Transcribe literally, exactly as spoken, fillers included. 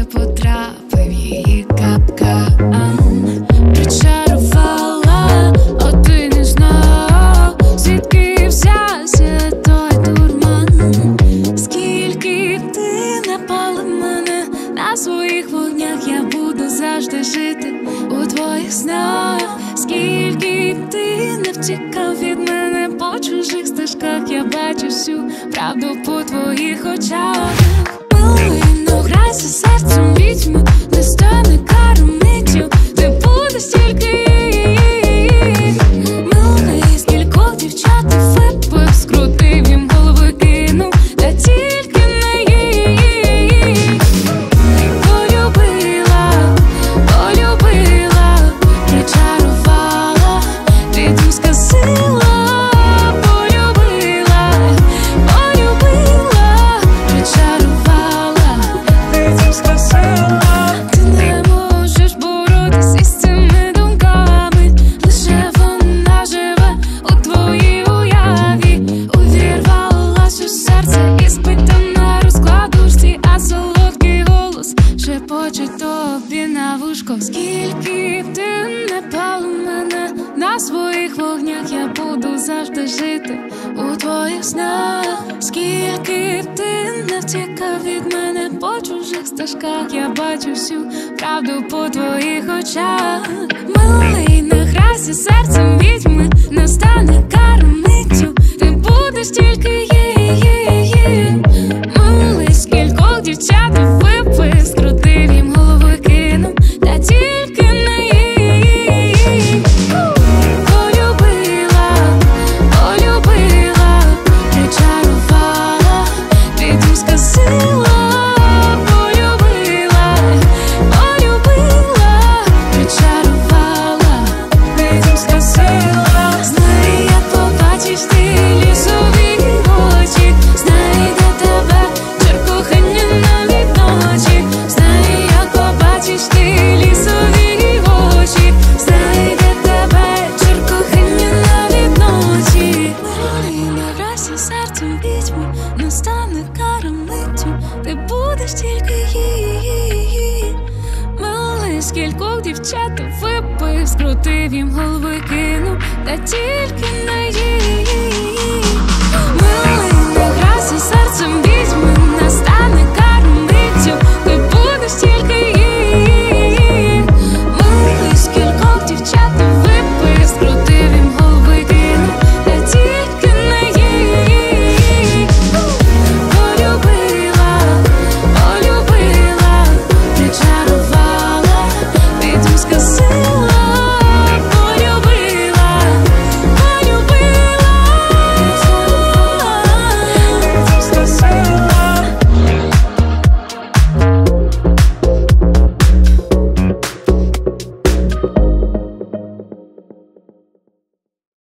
потрапив її капкан. Причарувала, а ти не знав, звідки взявся той дурман. Скільки б ти не палив мене, на своїх вогнях я буду завжди жити у твоїх снах. Скільки б ти не втікав від мене по чужих стежках, я бачу всю правду по твоїх очах. Милий, ну грайся серцем відьми, не стане кармиттю, ти будеш тільки її. Милий, скількох дівчат ти випив, скрутив їм голови, кинув, та тільки не її. Полюбила, полюбила, причарувала, відьм сказила. Скільки б ти не палив мене, на своїх вогнях я буду завжди жити у твоїх снах. Скільки б ти не втікав від мене по чужих стежках, я бачу всю правду по твоїх очах. Милий, не грайся серцем відьми, не стане кармиттю, ти будеш тільки її. Милий, скількох дівчат ти випив, скрутив їм голови, кинув, та тільки не її. Полюбила, полюбила, причарувала, відьм сказила. Полюбила, полюбила, причарувала, відьм сказила. Знай, як побачиш ти лісові очі, знайде тебе жар кохання навіть ночі. Знай, як побачиш ти лісові очі, знайде тебе жар кохання навіть ночі. Милий, не грайся серцем відьми, не стане кармиттю, ти будеш тільки її. Милий, скількох дівчат ти випив, скрутив їм голови, кинув, та тільки не її.